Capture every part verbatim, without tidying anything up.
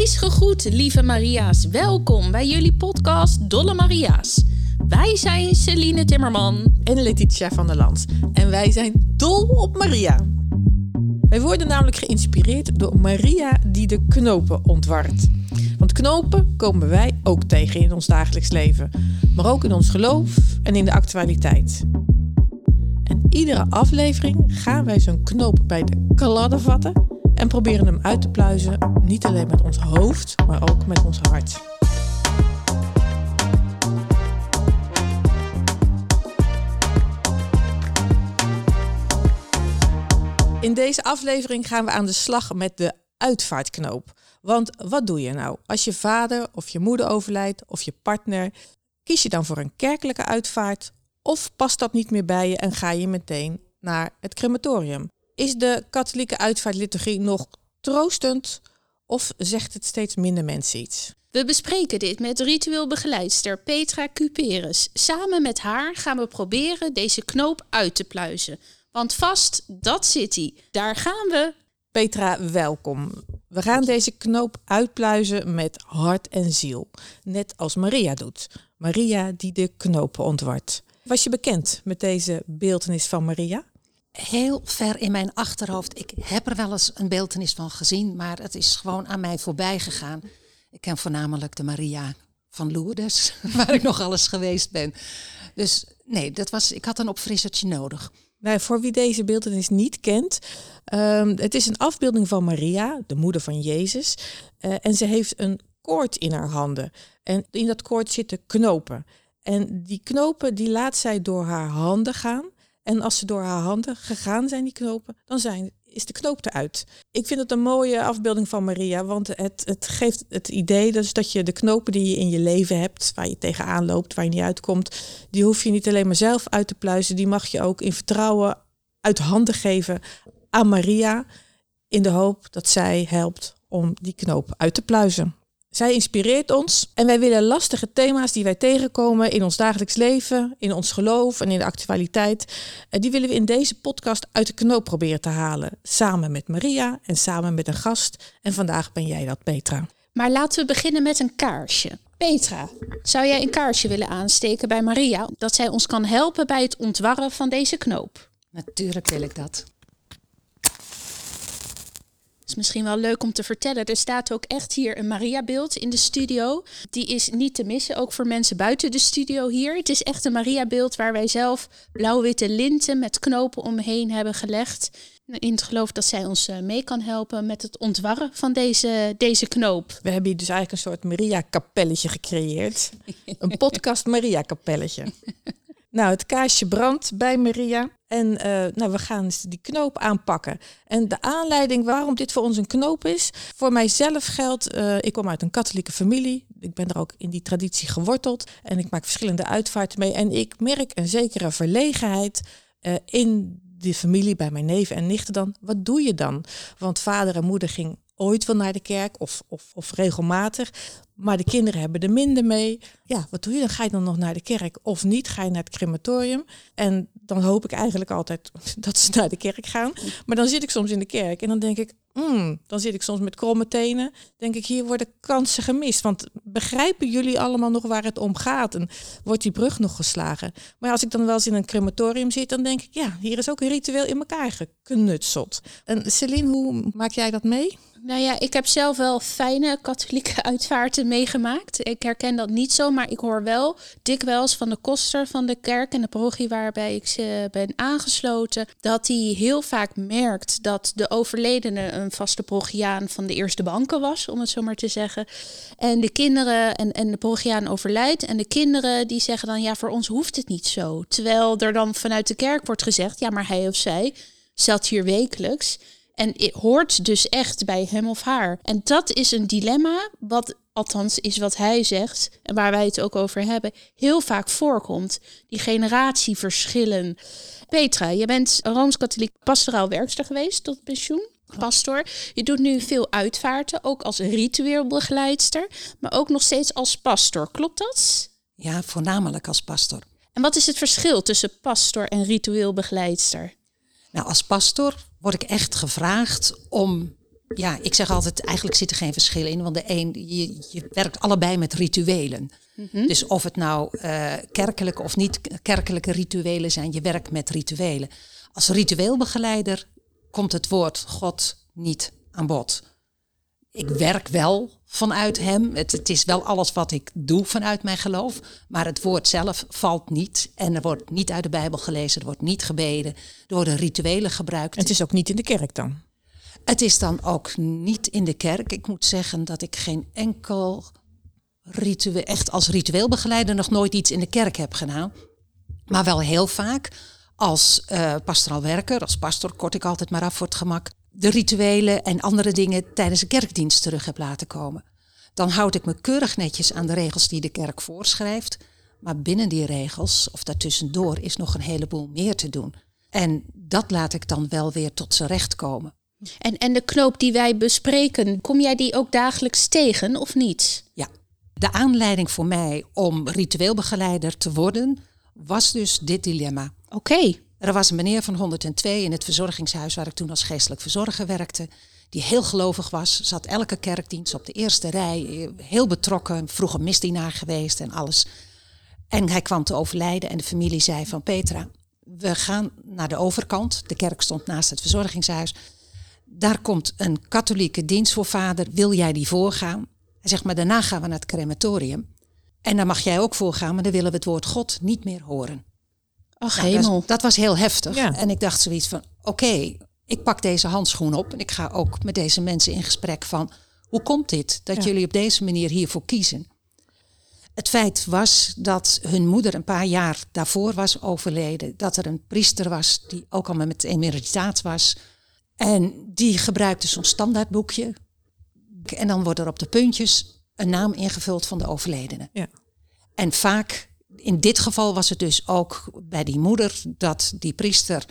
Wees gegroet, lieve Maria's. Welkom bij jullie podcast Dolle Maria's. Wij zijn Celine Timmerman en Letitia van der Lans. En wij zijn dol op Maria. Wij worden namelijk geïnspireerd door Maria die de knopen ontwart. Want knopen komen wij ook tegen in ons dagelijks leven. Maar ook in ons geloof en in de actualiteit. En iedere aflevering gaan wij zo'n knoop bij de kladden vatten en proberen hem uit te pluizen, niet alleen met ons hoofd, maar ook met ons hart. In deze aflevering gaan we aan de slag met de uitvaartknoop. Want wat doe je nou? Als je vader of je moeder overlijdt of je partner, kies je dan voor een kerkelijke uitvaart of past dat niet meer bij je en ga je meteen naar het crematorium? Is de katholieke uitvaartliturgie nog troostend of zegt het steeds minder mensen iets? We bespreken dit met ritueel begeleidster Petra Cuperus. Samen met haar gaan we proberen deze knoop uit te pluizen. Want vast, dat zit hij. Daar gaan we. Petra, welkom. We gaan deze knoop uitpluizen met hart en ziel. Net als Maria doet. Maria die de knopen ontwart. Was je bekend met deze beeltenis van Maria? Heel ver in mijn achterhoofd. Ik heb er wel eens een beeltenis van gezien, maar het is gewoon aan mij voorbij gegaan. Ik ken voornamelijk de Maria van Lourdes, waar ik nog alles geweest ben. Dus nee, dat was, ik had een opfrissertje nodig. Nou, voor wie deze beeltenis niet kent, um, het is een afbeelding van Maria, de moeder van Jezus. Uh, en ze heeft een koord in haar handen. En in dat koord zitten knopen. En die knopen die laat zij door haar handen gaan. En als ze door haar handen gegaan zijn, die knopen, dan zijn, is de knoop eruit. Ik vind het een mooie afbeelding van Maria, want het, het geeft het idee dus dat je de knopen die je in je leven hebt, waar je tegenaan loopt, waar je niet uitkomt, die hoef je niet alleen maar zelf uit te pluizen, die mag je ook in vertrouwen uit handen geven aan Maria, in de hoop dat zij helpt om die knoop uit te pluizen. Zij inspireert ons en wij willen lastige thema's die wij tegenkomen in ons dagelijks leven, in ons geloof en in de actualiteit, die willen we in deze podcast uit de knoop proberen te halen. Samen met Maria en samen met een gast. En vandaag ben jij dat, Petra. Maar laten we beginnen met een kaarsje. Petra, zou jij een kaarsje willen aansteken bij Maria, dat zij ons kan helpen bij het ontwarren van deze knoop? Natuurlijk wil ik dat. Het is misschien wel leuk om te vertellen. Er staat ook echt hier een Maria-beeld in de studio. Die is niet te missen, ook voor mensen buiten de studio hier. Het is echt een Maria-beeld waar wij zelf blauw-witte linten met knopen omheen hebben gelegd. In het geloof dat zij ons mee kan helpen met het ontwarren van deze, deze knoop. We hebben hier dus eigenlijk een soort Maria-kapelletje gecreëerd. Een podcast Maria-kapelletje. Nou, het kaarsje brandt bij Maria en uh, nou, we gaan die knoop aanpakken. En de aanleiding waarom dit voor ons een knoop is, voor mijzelf geldt, uh, ik kom uit een katholieke familie. Ik ben er ook in die traditie geworteld en ik maak verschillende uitvaarten mee. En ik merk een zekere verlegenheid uh, in die familie, bij mijn neven en nichten dan. Wat doe je dan? Want vader en moeder ging ooit wel naar de kerk of, of, of regelmatig. Maar de kinderen hebben er minder mee. Ja, wat doe je dan? Ga je dan nog naar de kerk of niet? Ga je naar het crematorium? En dan hoop ik eigenlijk altijd dat ze naar de kerk gaan. Maar dan zit ik soms in de kerk en dan denk ik, mm, dan zit ik soms met kromme tenen. Denk ik, hier worden kansen gemist. Want begrijpen jullie allemaal nog waar het om gaat? En wordt die brug nog geslagen? Maar als ik dan wel eens in een crematorium zit, dan denk ik, ja, hier is ook een ritueel in elkaar geknutseld. En Celine, hoe maak jij dat mee? Nou ja, ik heb zelf wel fijne katholieke uitvaarten meegemaakt. Ik herken dat niet zo, maar ik hoor wel dikwijls van de koster van de kerk en de parochie waarbij ik uh, ben aangesloten, dat hij heel vaak merkt dat de overledene een vaste parochiaan van de eerste banken was, om het zo maar te zeggen. En de kinderen en, en de parochiaan overlijdt en de kinderen die zeggen dan, ja, voor ons hoeft het niet zo. Terwijl er dan vanuit de kerk wordt gezegd, ja, maar hij of zij zat hier wekelijks. En het hoort dus echt bij hem of haar. En dat is een dilemma, wat althans is wat hij zegt, en waar wij het ook over hebben, heel vaak voorkomt. Die generatieverschillen. Petra, je bent Rooms-Katholiek pastoraal werkster geweest tot pensioen. Pastor. Je doet nu veel uitvaarten, ook als ritueel begeleidster, maar ook nog steeds als pastor. Klopt dat? Ja, voornamelijk als pastor. En wat is het verschil tussen pastor en ritueel begeleidster? Nou, als pastor word ik echt gevraagd om Ja, ik zeg altijd, eigenlijk zit er geen verschil in. Want de een, je, je werkt allebei met rituelen. Mm-hmm. Dus of het nou uh, kerkelijke of niet kerkelijke rituelen zijn, je werkt met rituelen. Als ritueelbegeleider komt het woord God niet aan bod. Ik werk wel vanuit hem. Het, het is wel alles wat ik doe vanuit mijn geloof. Maar het woord zelf valt niet. En er wordt niet uit de Bijbel gelezen. Er wordt niet gebeden. Er worden rituelen gebruikt. Het is ook niet in de kerk dan? Het is dan ook niet in de kerk. Ik moet zeggen dat ik geen enkel ritueel, echt als ritueelbegeleider nog nooit iets in de kerk heb gedaan. Maar wel heel vaak als uh, pastoraal werker, als pastor, kort ik altijd maar af voor het gemak, de rituelen en andere dingen tijdens een kerkdienst terug heb laten komen. Dan houd ik me keurig netjes aan de regels die de kerk voorschrijft. Maar binnen die regels, of daartussendoor, is nog een heleboel meer te doen. En dat laat ik dan wel weer tot z'n recht komen. En, en de knoop die wij bespreken, kom jij die ook dagelijks tegen of niet? Ja, de aanleiding voor mij om ritueelbegeleider te worden was dus dit dilemma. Oké. Okay. Er was een meneer van honderdtwee in het verzorgingshuis waar ik toen als geestelijk verzorger werkte. Die heel gelovig was, zat elke kerkdienst op de eerste rij. Heel betrokken, vroeger misdienaar geweest en alles. En hij kwam te overlijden en de familie zei van Petra, we gaan naar de overkant. De kerk stond naast het verzorgingshuis. Daar komt een katholieke dienstvoorvader, wil jij die voorgaan? Hij zegt, maar daarna gaan we naar het crematorium. En dan mag jij ook voorgaan, maar dan willen we het woord God niet meer horen. Ach, nou, hemel. Dat, dat was heel heftig. Ja. En ik dacht zoiets van, oké, okay, ik pak deze handschoen op. En ik ga ook met deze mensen in gesprek van, hoe komt dit dat ja. jullie op deze manier hiervoor kiezen? Het feit was dat hun moeder een paar jaar daarvoor was overleden. Dat er een priester was die ook al met emeritaat was. En die gebruikte zo'n standaardboekje. En dan wordt er op de puntjes een naam ingevuld van de overledene. Ja. En vaak, in dit geval was het dus ook bij die moeder, dat die priester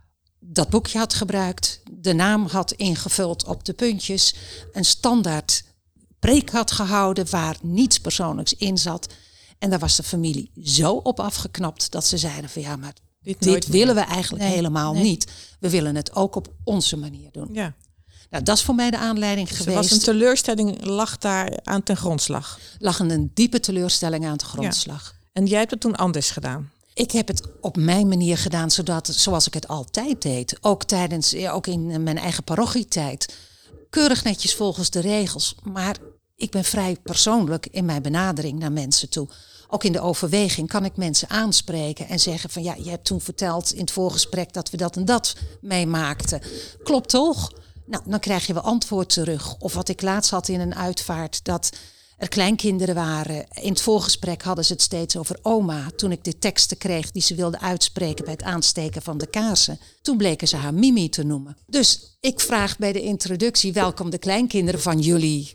dat boekje had gebruikt, de naam had ingevuld op de puntjes, een standaard preek had gehouden waar niets persoonlijks in zat. En daar was de familie zo op afgeknapt dat ze zeiden van ja, maar dit, dit willen we eigenlijk nee, helemaal nee. niet. We willen het ook op onze manier doen. Ja. Nou, dat is voor mij de aanleiding dus geweest. Er was een teleurstelling, lag daar aan ten grondslag? Lag een diepe teleurstelling aan ten grondslag. Ja. En jij hebt het toen anders gedaan? Ik heb het op mijn manier gedaan, zodat, zoals ik het altijd deed. Ook tijdens, ook in mijn eigen parochietijd. Keurig netjes volgens de regels. Maar ik ben vrij persoonlijk in mijn benadering naar mensen toe. Ook in de overweging kan ik mensen aanspreken en zeggen van ja, je hebt toen verteld in het voorgesprek dat we dat en dat meemaakten. Klopt toch? Nou, dan krijg je wel antwoord terug. Of wat ik laatst had in een uitvaart, dat er kleinkinderen waren. In het voorgesprek hadden ze het steeds over oma. Toen ik de teksten kreeg die ze wilde uitspreken bij het aansteken van de kaarsen. Toen bleken ze haar Mimi te noemen. Dus ik vraag bij de introductie, welkom de kleinkinderen van jullie.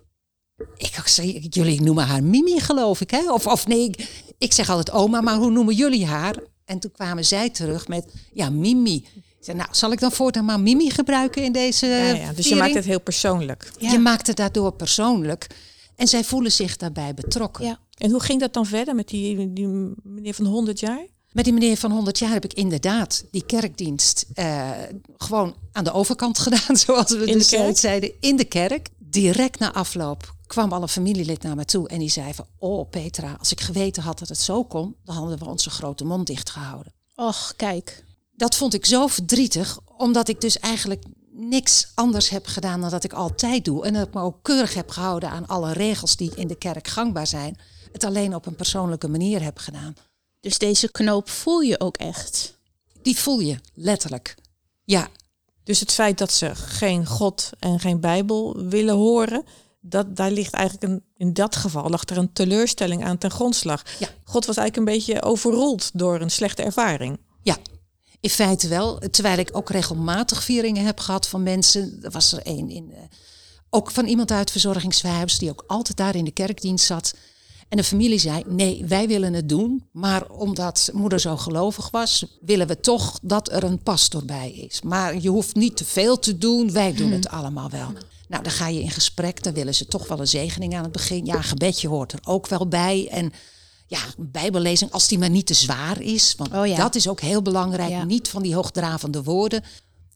Ik zeg, jullie noemen haar Mimi, geloof ik, hè? Of, of nee, ik, ik zeg altijd oma, maar hoe noemen jullie haar? En toen kwamen zij terug met, ja, Mimi. Ik zei, nou, zal ik dan voortaan maar Mimi gebruiken in deze ja, ja, Dus viering? Je maakt het heel persoonlijk. Ja. Je maakt het daardoor persoonlijk. En zij voelen zich daarbij betrokken. Ja. En hoe ging dat dan verder met die, die meneer van honderd jaar? Met die meneer van honderd jaar heb ik inderdaad die kerkdienst uh, gewoon aan de overkant gedaan, zoals we in dus de zeiden, in de kerk. Direct na afloop kwam al een familielid naar me toe en die zei van, oh Petra, als ik geweten had dat het zo kon, dan hadden we onze grote mond dicht gehouden. Och, kijk. Dat vond ik zo verdrietig, omdat ik dus eigenlijk niks anders heb gedaan dan dat ik altijd doe. En dat ik me ook keurig heb gehouden aan alle regels die in de kerk gangbaar zijn. Het alleen op een persoonlijke manier heb gedaan. Dus deze knoop voel je ook echt? Die voel je, letterlijk. Ja. Dus het feit dat ze geen God en geen Bijbel willen horen, dat, daar ligt eigenlijk een, in dat geval lag er een teleurstelling aan ten grondslag. Ja. God was eigenlijk een beetje overroeld door een slechte ervaring. Ja, in feite wel. Terwijl ik ook regelmatig vieringen heb gehad van mensen. Er was er één in, uh, ook van iemand uit het verzorgingshuis die ook altijd daar in de kerkdienst zat. En de familie zei, nee, wij willen het doen. Maar omdat moeder zo gelovig was, willen we toch dat er een pastor bij is. Maar je hoeft niet te veel te doen, wij doen het allemaal wel. Nou, dan ga je in gesprek, dan willen ze toch wel een zegening aan het begin. Ja, gebedje hoort er ook wel bij. En ja, een bijbellezing, als die maar niet te zwaar is. Want oh ja. dat is ook heel belangrijk, ja. niet van die hoogdravende woorden.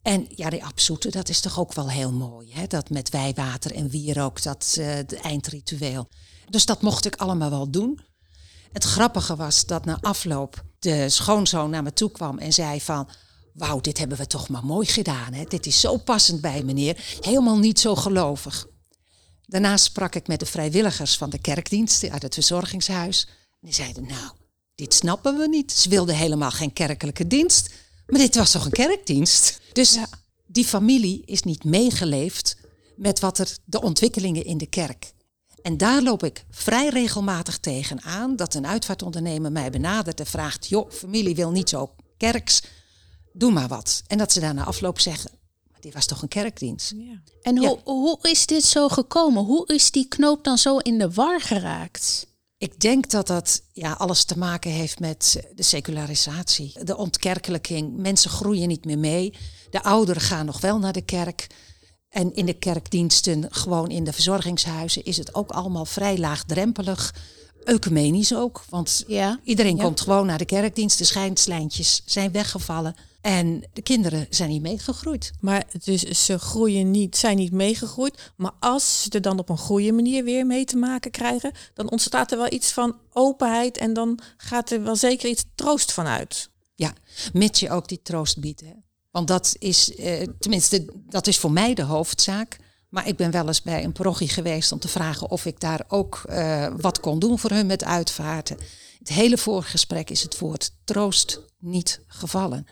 En ja, die absoete, dat is toch ook wel heel mooi. Hè? Dat met wijwater en wierook, dat uh, de eindritueel. Dus dat mocht ik allemaal wel doen. Het grappige was dat na afloop de schoonzoon naar me toe kwam en zei van... Wauw, dit hebben we toch maar mooi gedaan. Hè? Dit is zo passend bij meneer. Helemaal niet zo gelovig. Daarna sprak ik met de vrijwilligers van de kerkdiensten uit het verzorgingshuis. En die zeiden, nou, dit snappen we niet. Ze wilden helemaal geen kerkelijke dienst. Maar dit was toch een kerkdienst? Dus ja. Die familie is niet meegeleefd met wat er de ontwikkelingen in de kerk. En daar loop ik vrij regelmatig tegen aan dat een uitvaartondernemer mij benadert en vraagt, joh, familie wil niet zo kerks, doe maar wat. En dat ze daarna afloop zeggen, maar dit was toch een kerkdienst. Ja. En hoe, ja. hoe is dit zo gekomen? Hoe is die knoop dan zo in de war geraakt? Ik denk dat dat ja, alles te maken heeft met de secularisatie, de ontkerkelijking. Mensen groeien niet meer mee. De ouderen gaan nog wel naar de kerk. En in de kerkdiensten, gewoon in de verzorgingshuizen, is het ook allemaal vrij laagdrempelig. Ecumenisch ook, want ja, iedereen ja. komt gewoon naar de kerkdienst. De schijnslijntjes zijn weggevallen. En de kinderen zijn niet meegegroeid. Maar dus ze groeien niet, zijn niet meegegroeid. Maar als ze er dan op een goede manier weer mee te maken krijgen, dan ontstaat er wel iets van openheid en dan gaat er wel zeker iets troost van uit. Ja, mits je ook die troost biedt. Hè. Want dat is, eh, tenminste, dat is voor mij de hoofdzaak. Maar ik ben wel eens bij een parochie geweest om te vragen of ik daar ook uh, wat kon doen voor hun met uitvaarten. Het hele voorgesprek is het woord troost niet gevallen.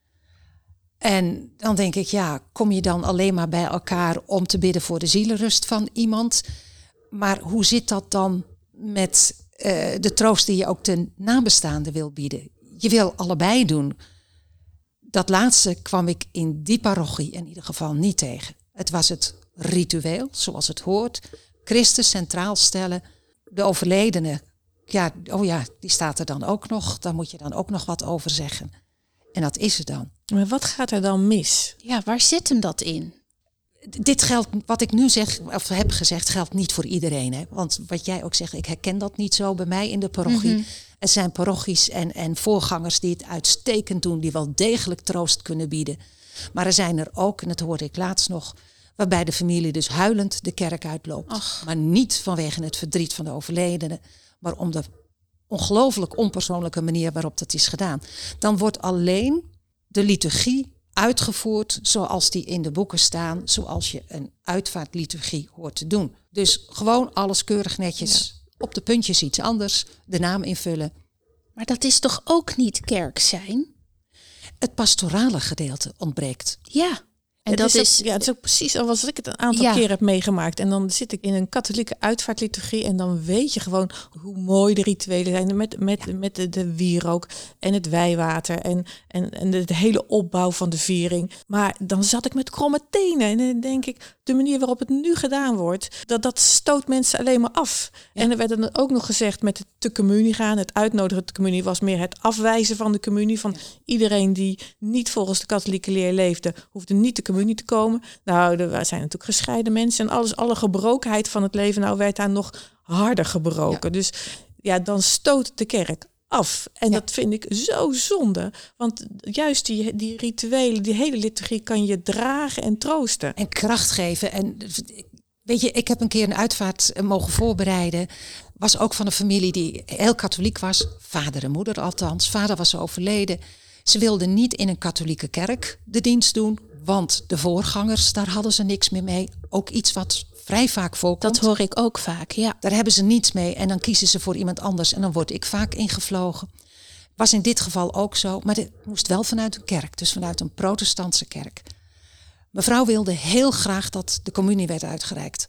En dan denk ik, ja, kom je dan alleen maar bij elkaar om te bidden voor de zielenrust van iemand? Maar hoe zit dat dan met uh, de troost die je ook ten nabestaanden wil bieden? Je wil allebei doen. Dat laatste kwam ik in die parochie in ieder geval niet tegen. Het was het ritueel, zoals het hoort. Christus centraal stellen. De overledene, ja, oh ja, die staat er dan ook nog. Daar moet je dan ook nog wat over zeggen. En dat is het dan. Maar wat gaat er dan mis? Ja, waar zit hem dat in? Dit geldt, wat ik nu zeg, of heb gezegd, geldt niet voor iedereen. Hè? Want wat jij ook zegt, ik herken dat niet zo bij mij in de parochie. Mm-hmm. Er zijn parochies en, en voorgangers die het uitstekend doen, die wel degelijk troost kunnen bieden. Maar er zijn er ook, en dat hoorde ik laatst nog, waarbij de familie dus huilend de kerk uitloopt. Ach. Maar niet vanwege het verdriet van de overledene, maar om de ongelooflijk onpersoonlijke manier waarop dat is gedaan. Dan wordt alleen de liturgie uitgevoerd zoals die in de boeken staan, zoals je een uitvaartliturgie hoort te doen. Dus gewoon alles keurig netjes, ja. Op de puntjes iets anders, de naam invullen. Maar dat is toch ook niet kerk zijn? Het pastorale gedeelte ontbreekt. Ja. En het dat is, is, ook, ja, het is ook precies zoals ik het een aantal ja. keer heb meegemaakt. En dan zit ik in een katholieke uitvaartliturgie en dan weet je gewoon hoe mooi de rituelen zijn. Met, met, ja. met de, de wierook en het wijwater en, en, en de, de hele opbouw van de viering. Maar dan zat ik met kromme tenen en dan denk ik, de manier waarop het nu gedaan wordt, dat, dat stoot mensen alleen maar af. Ja. En er werd dan ook nog gezegd met het te communie gaan. Het uitnodigen te communie was meer het afwijzen van de communie. Van ja. iedereen die niet volgens de katholieke leer leefde, hoefde niet te communie te komen. Nou, er zijn natuurlijk gescheiden mensen en alles, alle gebrokenheid van het leven, nou werd daar nog harder gebroken. Ja. Dus ja, dan stoot de kerk af. En ja. dat vind ik zo zonde. Want juist die, die rituelen, die hele liturgie kan je dragen en troosten. En kracht geven. En weet je, ik heb een keer een uitvaart mogen voorbereiden. Was ook van een familie die heel katholiek was. Vader en moeder althans. Vader was overleden. Ze wilden niet in een katholieke kerk de dienst doen. Want de voorgangers, daar hadden ze niks meer mee. Ook iets wat vrij vaak voorkomt. Dat hoor ik ook vaak, ja. Daar hebben ze niets mee en dan kiezen ze voor iemand anders. En dan word ik vaak ingevlogen. Was in dit geval ook zo. Maar dit moest wel vanuit een kerk. Dus vanuit een protestantse kerk. Mevrouw wilde heel graag dat de communie werd uitgereikt.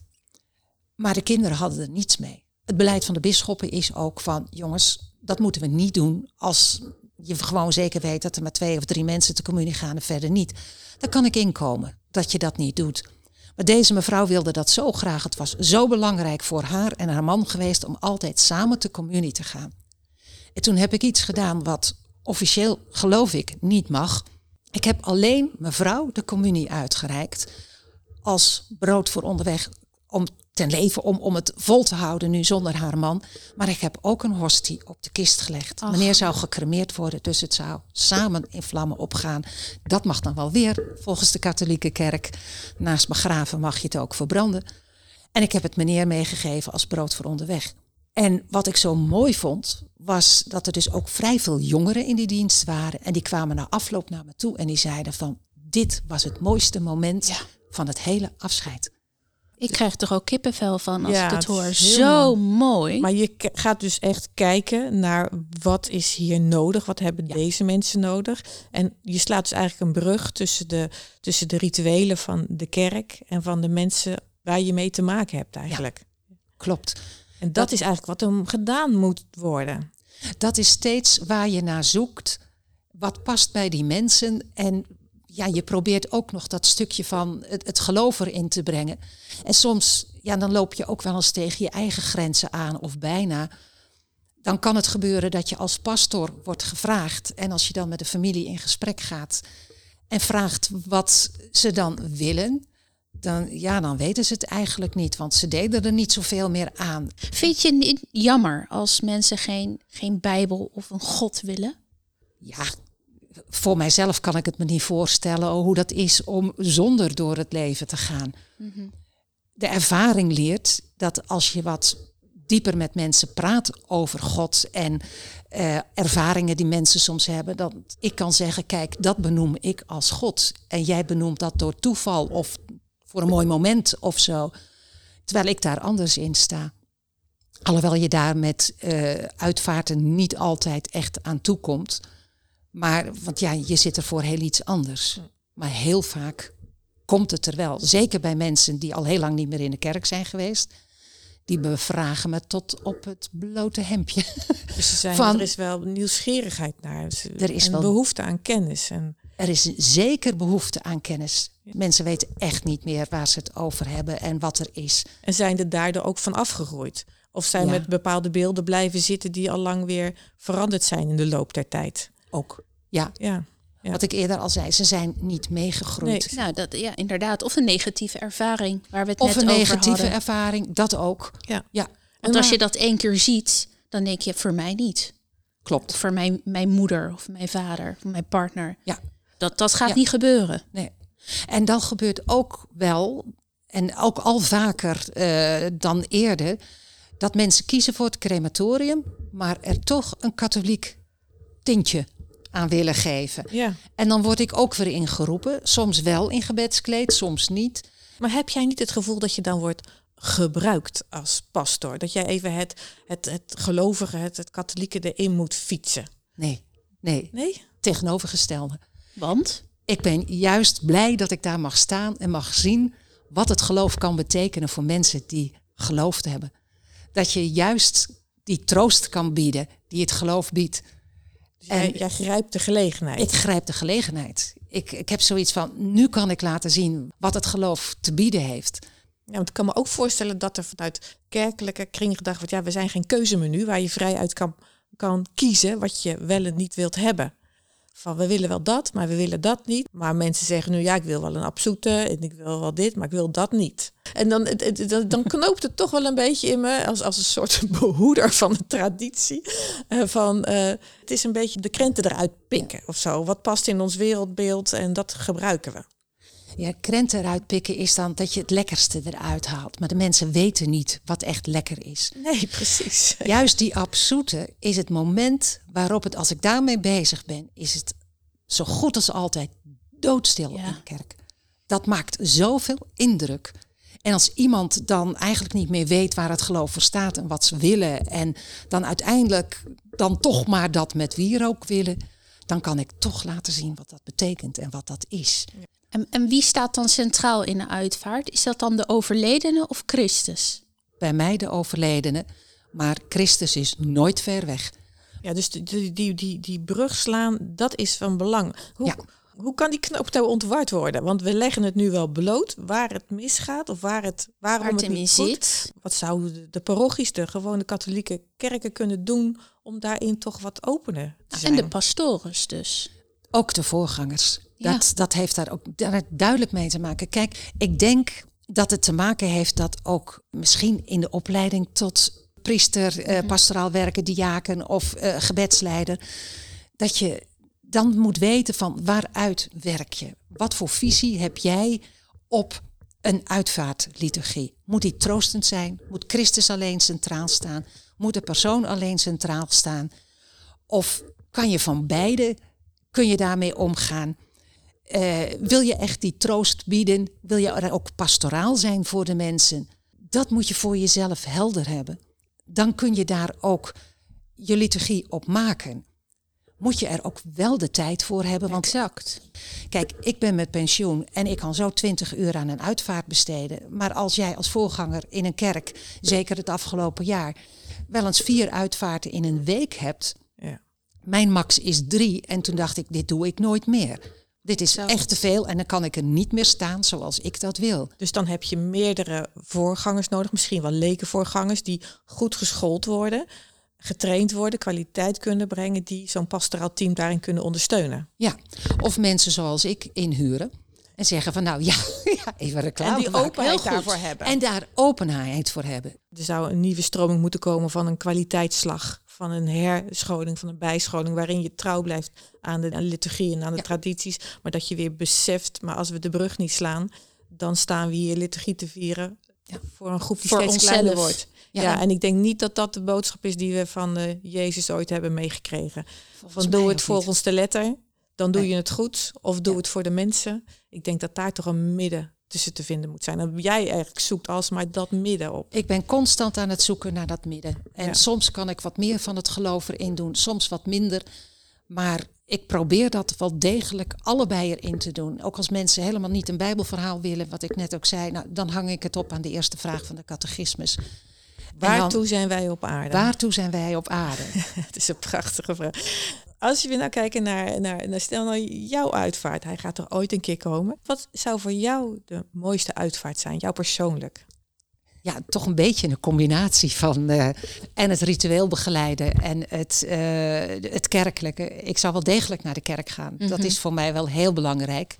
Maar de kinderen hadden er niets mee. Het beleid van de bisschoppen is ook van, jongens, dat moeten we niet doen als je gewoon zeker weet dat er maar twee of drie mensen de communie gaan en verder niet. Daar kan ik inkomen dat je dat niet doet. Maar deze mevrouw wilde dat zo graag. Het was zo belangrijk voor haar en haar man geweest om altijd samen te communie te gaan. En toen heb ik iets gedaan wat officieel, geloof ik, niet mag. Ik heb alleen mevrouw de communie uitgereikt als brood voor onderweg om ten leven, om, om het vol te houden nu zonder haar man. Maar ik heb ook een hostie op de kist gelegd. Ach. Meneer zou gecremeerd worden, dus het zou samen in vlammen opgaan. Dat mag dan wel weer, volgens de katholieke kerk. Naast begraven mag je het ook verbranden. En ik heb het meneer meegegeven als brood voor onderweg. En wat ik zo mooi vond, was dat er dus ook vrij veel jongeren in die dienst waren. En die kwamen na afloop naar me toe en die zeiden van, dit was het mooiste moment Ja. van het hele afscheid. Ik krijg er ook kippenvel van als Ja, ik het het is hoor. heel Zo mooi. Maar je k- gaat dus echt kijken naar wat is hier nodig, wat hebben Ja. deze mensen nodig. En je slaat dus eigenlijk een brug tussen de, tussen de rituelen van de kerk en van de mensen waar je mee te maken hebt eigenlijk. Klopt. En dat, Dat- is eigenlijk wat er gedaan moet worden. Dat is steeds waar je naar zoekt. Wat past bij die mensen. En ja, je probeert ook nog dat stukje van het, het geloof erin te brengen. En soms, ja, dan loop je ook wel eens tegen je eigen grenzen aan of bijna. Dan kan het gebeuren dat je als pastor wordt gevraagd. En als je dan met de familie in gesprek gaat en vraagt wat ze dan willen, dan, ja, dan weten ze het eigenlijk niet. Want ze deden er niet zoveel meer aan. Vind je het niet jammer als mensen geen, geen Bijbel of een God willen? Ja, voor mijzelf kan ik het me niet voorstellen hoe dat is om zonder door het leven te gaan. De ervaring leert dat als je wat dieper met mensen praat over God en eh, ervaringen die mensen soms hebben, dat ik kan zeggen, kijk, dat benoem ik als God. En jij benoemt dat door toeval of voor een mooi moment of zo. Terwijl ik daar anders in sta. Alhoewel je daar met uh, uitvaarten niet altijd echt aan toekomt. Maar, want ja, je zit er voor heel iets anders. Maar heel vaak komt het er wel. Zeker bij mensen die al heel lang niet meer in de kerk zijn geweest. Die bevragen me tot op het blote hempje. Dus ze zijn, Van- er is wel nieuwsgierigheid naar. Er is en wel- behoefte aan kennis. En Er is zeker behoefte aan kennis. Mensen weten echt niet meer waar ze het over hebben en wat er is. En zijn er daardoor ook van afgegroeid? Of zijn Ja. met bepaalde beelden blijven zitten die al lang weer veranderd zijn in de loop der tijd? Ook. Ja, Ja, ja. wat ik eerder al zei, ze zijn niet meegegroeid. Nee. Nou, dat, ja, inderdaad. Of een negatieve ervaring, waar we het Of net een over negatieve hadden. ervaring, dat ook. ja. Ja, Want En als je maar- dat één keer ziet, dan denk je, voor mij niet. klopt. Of voor mijn, mijn moeder, of mijn vader, of mijn partner. Ja. Dat, dat gaat Ja. niet gebeuren. Nee. En dan gebeurt ook wel, en ook al vaker eh, dan eerder, dat mensen kiezen voor het crematorium, maar er toch een katholiek tintje aan willen geven. Ja. En dan word ik ook weer ingeroepen, soms wel in gebedskleed, soms niet. Maar heb jij niet het gevoel dat je dan wordt gebruikt als pastor? Dat jij even het, het, het gelovige, het, het katholieke erin moet fietsen? Nee, nee, Nee? tegenovergestelde. Want? Ik ben juist blij dat ik daar mag staan en mag zien wat het geloof kan betekenen voor mensen die geloofd hebben. Dat je juist die troost kan bieden die het geloof biedt. Dus jij, En- jij grijpt de gelegenheid. Ik grijp de gelegenheid. Ik, ik heb zoiets van, nu kan ik laten zien wat het geloof te bieden heeft. Ja, want ik kan me ook voorstellen dat er vanuit kerkelijke kring gedacht wordt, ja, we zijn geen keuzemenu waar je vrij uit kan, kan kiezen wat je wel en niet wilt hebben. Van we willen wel dat, maar we willen dat niet. Maar mensen zeggen nu, ja, ik wil wel een absoete en ik wil wel dit, maar ik wil dat niet. En dan, het- het- dan, dan knoopt het toch wel een beetje in me als, als een soort behoeder van de traditie. eh, van eh, het is een beetje de krenten eruit pikken of zo. Wat past in ons wereldbeeld en dat gebruiken we. Ja, krenten eruit pikken is dan dat je het lekkerste eruit haalt. Maar de mensen weten niet wat echt lekker is. Nee, precies. Juist die absoete is het moment waarop het, als ik daarmee bezig ben, is het zo goed als altijd doodstil Ja. in de kerk. Dat maakt zoveel indruk. En als iemand dan eigenlijk niet meer weet waar het geloof voor staat en wat ze willen, en dan uiteindelijk dan toch maar dat met wierook willen, dan kan ik toch laten zien wat dat betekent en wat dat is. En, en wie staat dan centraal in de uitvaart? Is dat dan de overledene of Christus? Bij mij de overledene, maar Christus is nooit ver weg. Ja, dus die, die, die, die, die brug slaan, dat is van belang. Hoe, Ja. hoe kan die knoop nou ontward worden? Want we leggen het nu wel bloot waar het misgaat of waar het, waarom Waar het het hem in niet goed. zit. Wat zouden de, de parochies, de gewone katholieke kerken kunnen doen om daarin toch wat opener te zijn? En de pastores dus. Ook de voorgangers. Ja. Dat, dat heeft daar ook daar duidelijk mee te maken. Kijk, ik denk dat het te maken heeft dat ook misschien in de opleiding tot priester, uh, mm-hmm. pastoraal werker, diaken of uh, gebedsleider, dat je dan moet weten van waaruit werk je? Wat voor visie heb jij op een uitvaartliturgie? Moet die troostend zijn? Moet Christus alleen centraal staan? Moet de persoon alleen centraal staan? Of kan je van beide, kun je daarmee omgaan? Uh, wil je echt die troost bieden? Wil je er ook pastoraal zijn voor de mensen? Dat moet je voor jezelf helder hebben. Dan kun je daar ook je liturgie op maken. Moet je er ook wel de tijd voor hebben. Want exact. Kijk, ik ben met pensioen en ik kan zo twintig uur aan een uitvaart besteden. Maar als jij als voorganger in een kerk, zeker het afgelopen jaar, wel eens vier uitvaarten in een week hebt. Ja. Mijn max is drie en toen dacht ik, dit doe ik nooit meer. Dit is echt te veel en dan kan ik er niet meer staan zoals ik dat wil. Dus dan heb je meerdere voorgangers nodig, misschien wel lekenvoorgangers die goed geschoold worden, getraind worden, kwaliteit kunnen brengen, die zo'n pastoraal team daarin kunnen ondersteunen. Ja, of mensen zoals ik inhuren en zeggen van nou ja, ja even reclame en die maken. openheid daarvoor hebben. En daar openheid voor hebben. Er zou een nieuwe stroming moeten komen van een kwaliteitsslag, van een herscholing, van een bijscholing, waarin je trouw blijft aan de, aan de liturgie en aan de ja. tradities, maar dat je weer beseft, maar als we de brug niet slaan, dan staan we hier liturgie te vieren ja. voor een groep die voor steeds onszelf. Kleiner wordt. Ja. ja, en ik denk niet dat dat de boodschap is die we van uh, Jezus ooit hebben meegekregen. Volgens van doe het volgens niet. De letter, dan doe nee. je het goed, of doe ja. het voor de mensen. Ik denk dat daar toch een midden tussen te vinden moet zijn. En jij eigenlijk zoekt alsmaar dat midden op. Ik ben constant aan het zoeken naar dat midden. En ja. soms kan ik wat meer van het geloof erin doen, soms wat minder. Maar ik probeer dat wel degelijk allebei erin te doen. Ook als mensen helemaal niet een Bijbelverhaal willen, wat ik net ook zei, nou, dan hang ik het op aan de eerste vraag van de catechismus. Waartoe dan, zijn wij op aarde? Waartoe zijn wij op aarde? Het is een prachtige vraag. Als je weer nou kijken naar, naar, naar, stel nou jouw uitvaart. Hij gaat er ooit een keer komen. Wat zou voor jou de mooiste uitvaart zijn? Jou persoonlijk? Ja, toch een beetje een combinatie van uh, en het ritueel begeleiden en het, uh, het kerkelijke. Ik zou wel degelijk naar de kerk gaan. Mm-hmm. Dat is voor mij wel heel belangrijk.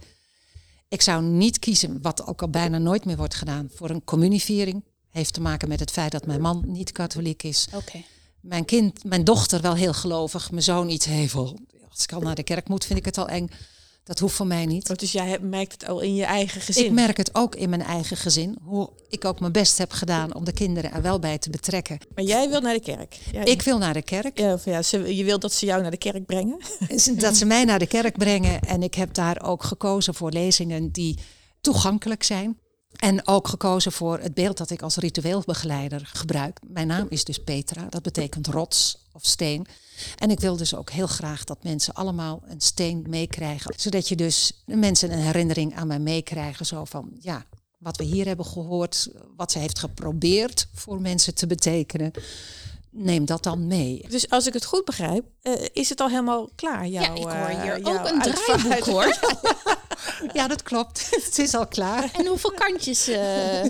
Ik zou niet kiezen, wat ook al bijna nooit meer wordt gedaan, voor een communieviering. Heeft te maken met het feit dat mijn man niet katholiek is. Okay. Mijn kind, mijn dochter wel heel gelovig. Mijn zoon iets hevel. Als ik al naar de kerk moet, vind ik het al eng. Dat hoeft voor mij niet. Oh, dus jij merkt het al in je eigen gezin? Ik merk het ook in mijn eigen gezin. Hoe ik ook mijn best heb gedaan om de kinderen er wel bij te betrekken. Maar jij wil naar de kerk? Ja, ik wil naar de kerk. Ja, of ja, ze, je wilt dat ze jou naar de kerk brengen? Dat ze mij naar de kerk brengen. En ik heb daar ook gekozen voor lezingen die toegankelijk zijn. En ook gekozen voor het beeld dat ik als ritueelbegeleider gebruik. Mijn naam is dus Petra, dat betekent rots of steen. En ik wil dus ook heel graag dat mensen allemaal een steen meekrijgen. Zodat je dus mensen een herinnering aan mij meekrijgen. Zo van, ja, wat we hier hebben gehoord, wat ze heeft geprobeerd voor mensen te betekenen. Neem dat dan mee. Dus als ik het goed begrijp, uh, is het al helemaal klaar? Jouw, ja, ik hoor hier uh, ook een draaiboek, hoor. Ja, dat klopt. Het is al klaar. En hoeveel kantjes? Uh...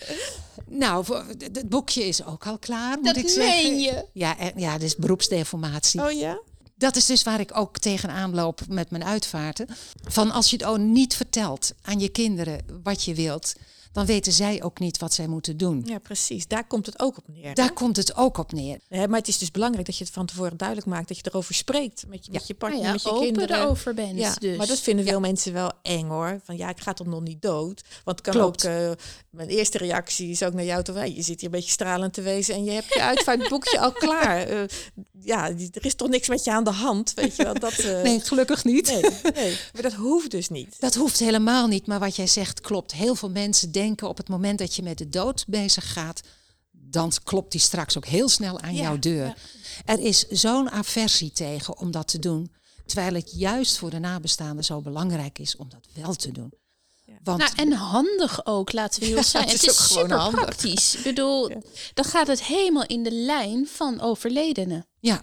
Nou, het boekje is ook al klaar, moet dat ik zeggen. meen je? Ja, ja, dat is beroepsdeformatie. Oh ja? Dat is dus waar ik ook tegenaan loop met mijn uitvaarten. Van als je het ook niet vertelt aan je kinderen wat je wilt, dan weten zij ook niet wat zij moeten doen. Ja, precies. Daar komt het ook op neer. Daar hè? komt het ook op neer. Nee, maar het is dus belangrijk dat je het van tevoren duidelijk maakt, dat je erover spreekt met je, ja. met je partner, ah ja, met je open kinderen. erover bent. Ja, dus. Maar dat vinden veel ja. mensen wel eng, hoor. Van ja, ik ga toch nog niet dood. Want het kan Klopt. ook. Uh, mijn eerste reactie is ook naar jou toe. Je zit hier een beetje stralend te wezen en je hebt je uitvaartboekje al klaar. Uh, ja, er is toch niks met je aan de hand, weet je wel? Dat, uh... Nee, gelukkig niet. Nee, nee, maar dat hoeft dus niet. Dat hoeft helemaal niet. Maar wat jij zegt klopt. Heel veel mensen denken op het moment dat je met de dood bezig gaat, dan klopt die straks ook heel snel aan ja, jouw deur. Ja. Er is zo'n aversie tegen om dat te doen, terwijl het juist voor de nabestaanden zo belangrijk is om dat wel te doen. Ja. Want nou, en handig ook, laten we heel zijn. Ja, het is, het is super handig. Praktisch. Ik bedoel, ja. dan gaat het helemaal in de lijn van overledenen. Ja.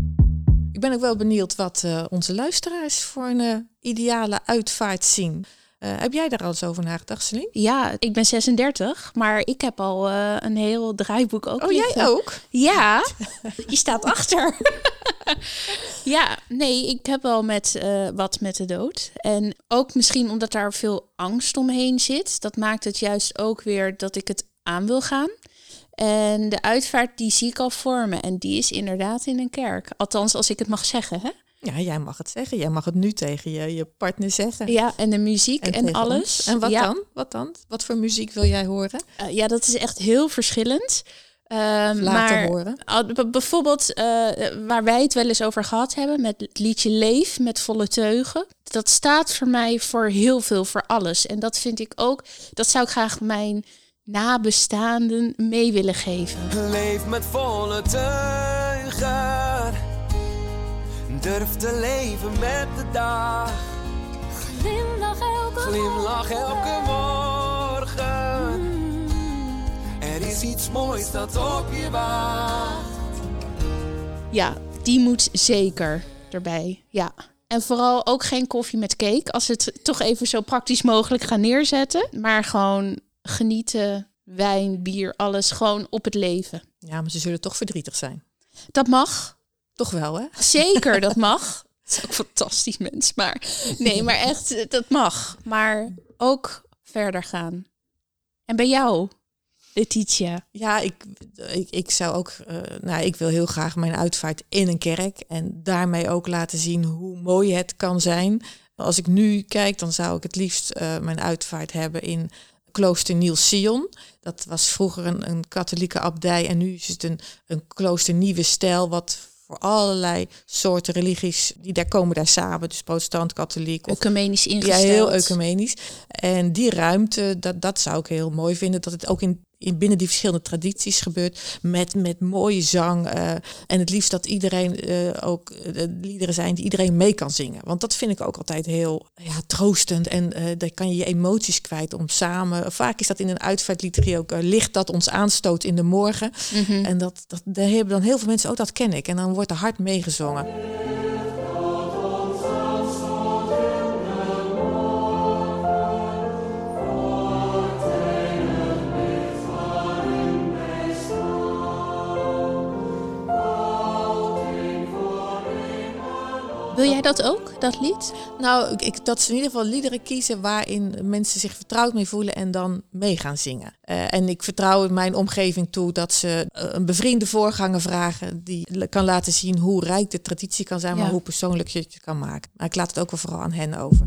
Ik ben ook wel benieuwd wat uh, onze luisteraars voor een uh, ideale uitvaart zien. Uh, heb jij daar al eens over nagedacht, Celine? Ja, ik ben zesendertig, maar ik heb al uh, een heel draaiboek ook. Oh, liggen. Jij ook? Ja, je staat achter. Ja, nee, ik heb wel met uh, wat met de dood. En ook misschien omdat daar veel angst omheen zit. Dat maakt het juist ook weer dat ik het aan wil gaan. En de uitvaart, die zie ik al voor me. En die is inderdaad in een kerk. Althans, als ik het mag zeggen, hè? Ja, jij mag het zeggen. Jij mag het nu tegen je, je partner zeggen. Ja, en de muziek en, en alles. Ons. En wat ja. dan? Wat dan? Wat voor muziek wil jij horen? Uh, ja, dat is echt heel verschillend. Uh, Laten maar, horen. Uh, bijvoorbeeld uh, waar wij het wel eens over gehad hebben met het liedje Leef met volle teugen. Dat staat voor mij voor heel veel, voor alles. En dat vind ik ook, dat zou ik graag mijn nabestaanden mee willen geven. Leef met volle teugen. Durf te leven met de dag. Glimlach elke Glimlach elke morgen. Mm. Er is iets moois dat op je wacht. Ja, die moet zeker erbij. Ja. En vooral ook geen koffie met cake. Als het toch even zo praktisch mogelijk gaan neerzetten. Maar gewoon genieten, wijn, bier, alles gewoon op het leven. Ja, maar ze zullen toch verdrietig zijn. Dat mag. Toch wel, hè? Zeker, dat mag. Dat is ook fantastisch, mens. Maar nee, maar echt, dat mag. Maar ook verder gaan. En bij jou, Letitia? Ja, ik, ik, ik zou ook... Uh, nou, ik wil heel graag mijn uitvaart in een kerk. En daarmee ook laten zien hoe mooi het kan zijn. Als ik nu kijk, dan zou ik het liefst uh, mijn uitvaart hebben in klooster Niels Sion. Dat was vroeger een, een katholieke abdij. En nu is het een, een klooster nieuwe stijl, wat voor allerlei soorten religies, die daar komen daar samen. Dus protestant, katholiek. Of, ecumenisch ingesteld. Ja, heel ecumenisch. En die ruimte, dat, dat zou ik heel mooi vinden. Dat het ook in, in binnen die verschillende tradities gebeurt. Met, met mooie zang. Uh, en het liefst dat iedereen uh, ook uh, liederen zijn die iedereen mee kan zingen. Want dat vind ik ook altijd heel ja, troostend. En uh, daar kan je je emoties kwijt om samen. Vaak is dat in een uitvaartliturgie ook uh, licht dat ons aanstoot in de morgen. Mm-hmm. En dat, dat, daar hebben dan heel veel mensen, ook dat ken ik. En dan wordt er hard meegezongen. Wil jij dat ook, dat lied? Nou, ik, dat ze in ieder geval liederen kiezen waarin mensen zich vertrouwd mee voelen en dan mee gaan zingen. Uh, en ik vertrouw in mijn omgeving toe dat ze uh, een bevriende voorganger vragen die kan laten zien hoe rijk de traditie kan zijn, ja. maar hoe persoonlijk je het kan maken. Maar ik laat het ook wel vooral aan hen over.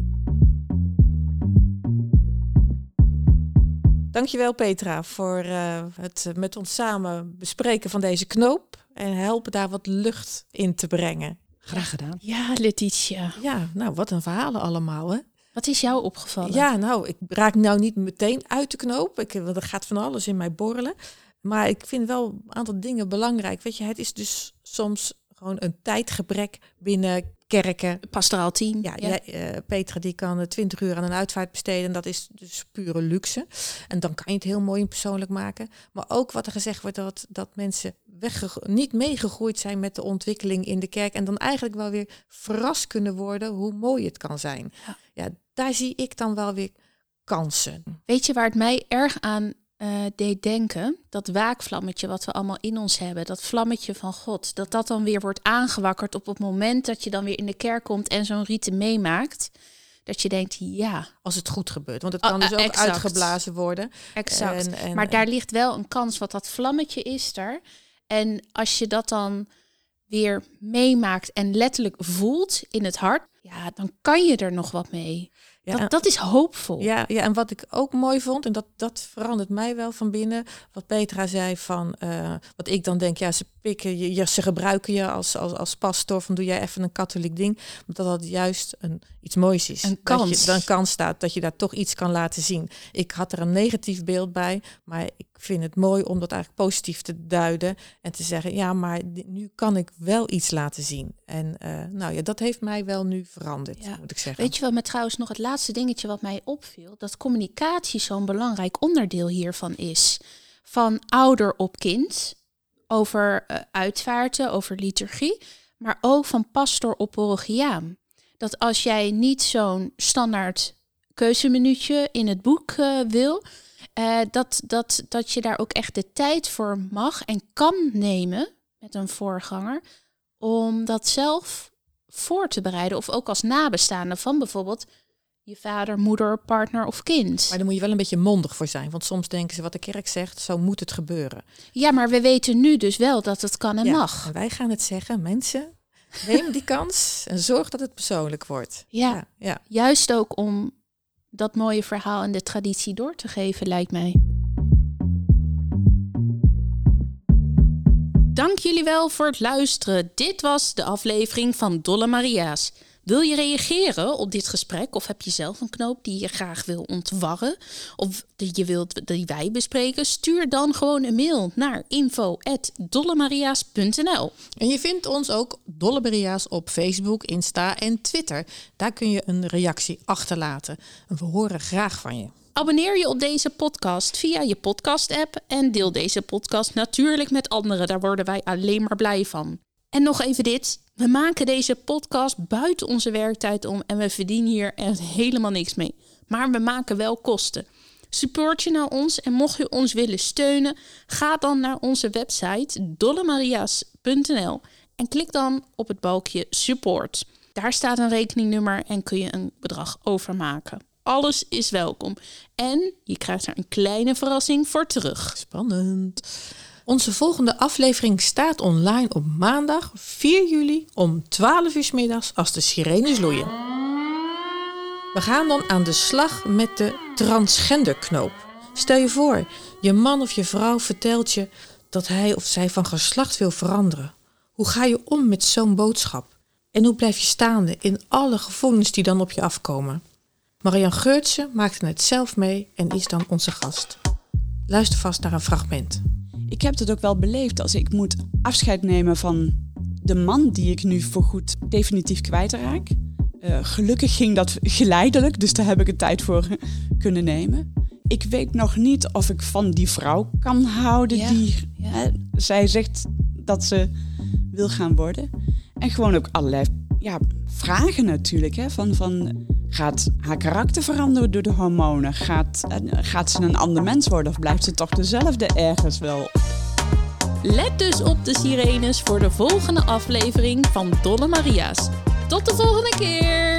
Dankjewel Petra voor uh, het met ons samen bespreken van deze knoop en helpen daar wat lucht in te brengen. Graag gedaan. Ja, Letitia. Ja, nou wat een verhalen allemaal, hè? Wat is jou opgevallen? Ja, nou, ik raak nou niet meteen uit de knoop. Ik, want er gaat van alles in mij borrelen. Maar ik vind wel een aantal dingen belangrijk. Weet je, het is dus soms gewoon een tijdgebrek binnen kerken. Pastoraal team. Ja, ja. Jij, uh, Petra die kan twintig uur aan een uitvaart besteden. En dat is dus pure luxe. En dan kan je het heel mooi en persoonlijk maken. Maar ook wat er gezegd wordt, dat, dat mensen wegge- niet meegegroeid zijn met de ontwikkeling in de kerk. En dan eigenlijk wel weer verrast kunnen worden hoe mooi het kan zijn. Ja, ja daar zie ik dan wel weer kansen. Weet je waar het mij erg aan uh, deed denken? Dat waakvlammetje wat we allemaal in ons hebben. Dat vlammetje van God. Dat dat dan weer wordt aangewakkerd op het moment dat je dan weer in de kerk komt en zo'n rite meemaakt. Dat je denkt, ja. Als het goed gebeurt. Want het kan oh, dus ook exact. uitgeblazen worden. Exact. En, en, maar daar ligt wel een kans, want dat vlammetje is er. En als je dat dan weer meemaakt en letterlijk voelt in het hart, ja, dan kan je er nog wat mee. Ja, dat, dat is hoopvol. Ja, ja, en wat ik ook mooi vond, en dat, dat verandert mij wel van binnen, wat Petra zei van, uh, wat ik dan denk, ja, ze pikken je, ja, ze gebruiken je als, als, als pastor, van doe jij even een katholiek ding, maar dat dat juist een, iets moois is. Een kans. Dat je dan kans staat, dat je daar toch iets kan laten zien. Ik had er een negatief beeld bij, maar ik vind het mooi om dat eigenlijk positief te duiden en te zeggen, ja, maar nu kan ik wel iets laten zien. En uh, nou ja, dat heeft mij wel nu veranderd, ja. moet ik zeggen. Weet je wat, met trouwens nog het laatste dingetje wat mij opviel, dat communicatie zo'n belangrijk onderdeel hiervan is. Van ouder op kind, over uh, uitvaarten, over liturgie, maar ook van pastor op parochiaan. Dat als jij niet zo'n standaard keuzemenuutje in het boek uh, wil. Uh, dat, dat, dat je daar ook echt de tijd voor mag en kan nemen met een voorganger. Om dat zelf voor te bereiden. Of ook als nabestaande van bijvoorbeeld je vader, moeder, partner of kind. Maar daar moet je wel een beetje mondig voor zijn. Want soms denken ze wat de kerk zegt, zo moet het gebeuren. Ja, maar we weten nu dus wel dat het kan en ja, mag. En wij gaan het zeggen, mensen, neem die kans en zorg dat het persoonlijk wordt. Ja, ja, ja. Juist ook om dat mooie verhaal en de traditie door te geven, lijkt mij. Dank jullie wel voor het luisteren. Dit was de aflevering van Dolle Maria's. Wil je reageren op dit gesprek of heb je zelf een knoop die je graag wil ontwarren of die je wilt die wij bespreken? Stuur dan gewoon een mail naar info at dollemaria's punt n l. En je vindt ons ook Dolle Maria's op Facebook, Insta en Twitter. Daar kun je een reactie achterlaten. En we horen graag van je. Abonneer je op deze podcast via je podcast-app en deel deze podcast natuurlijk met anderen. Daar worden wij alleen maar blij van. En nog even dit. We maken deze podcast buiten onze werktijd om en we verdienen hier echt helemaal niks mee. Maar we maken wel kosten. Support je nou ons en mocht je ons willen steunen, ga dan naar onze website dollemaria's punt n l en klik dan op het balkje support. Daar staat een rekeningnummer en kun je een bedrag overmaken. Alles is welkom. En je krijgt er een kleine verrassing voor terug. Spannend. Onze volgende aflevering staat online op maandag vier juli om twaalf uur 's middags als de sirenes loeien. We gaan dan aan de slag met de transgenderknoop. Stel je voor, je man of je vrouw vertelt je dat hij of zij van geslacht wil veranderen. Hoe ga je om met zo'n boodschap? En hoe blijf je staande in alle gevoelens die dan op je afkomen? Marian Geurtsen maakte het zelf mee en is dan onze gast. Luister vast naar een fragment. Ik heb het ook wel beleefd als ik moet afscheid nemen van de man die ik nu voorgoed definitief kwijtraak. Uh, gelukkig ging dat geleidelijk, dus daar heb ik een tijd voor kunnen nemen. Ik weet nog niet of ik van die vrouw kan houden Ja, die ja. Hè, zij zegt dat ze wil gaan worden. En gewoon ook allerlei ja, vragen natuurlijk. Hè, van, van, gaat haar karakter veranderen door de hormonen? Gaat, uh, gaat ze een ander mens worden of blijft ze toch dezelfde ergens wel? Let dus op de sirenes voor de volgende aflevering van Dolle Maria's. Tot de volgende keer!